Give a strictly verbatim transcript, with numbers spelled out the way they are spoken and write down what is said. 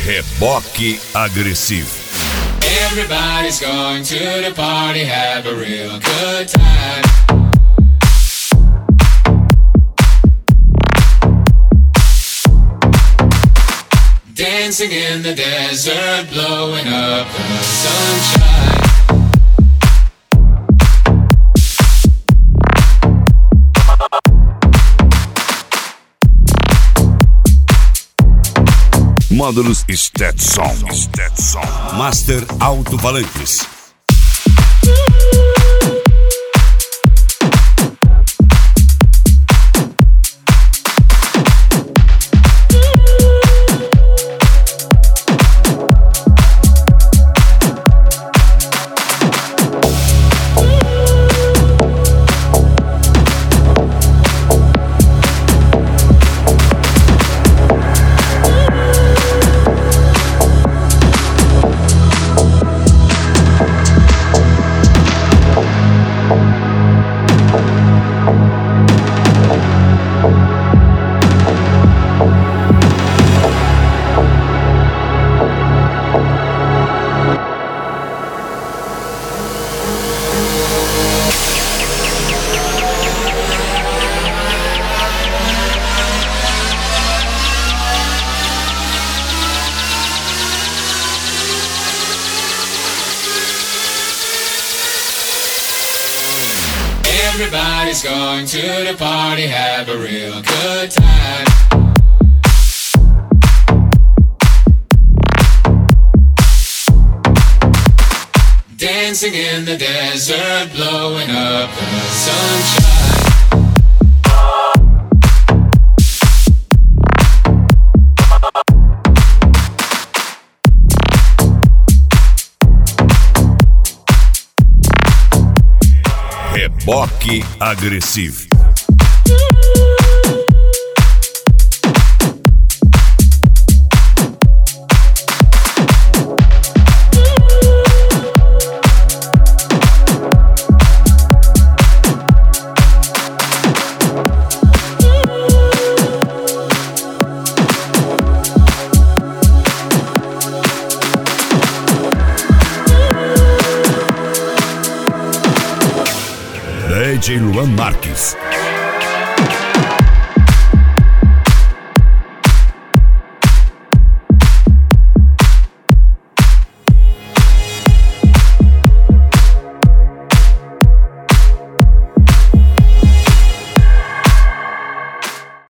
Reboque Agressivo. Everybody's going to the party, have a real good time. Dancing in the desert, blowing up the sunshine. Módulos Stetson. Stetson. Master Alto-Falantes. Everybody's going to the party, have a real good time. Dancing in the desert, blowing up the sunshine. Reboque Agressivo. D J Luan Marques.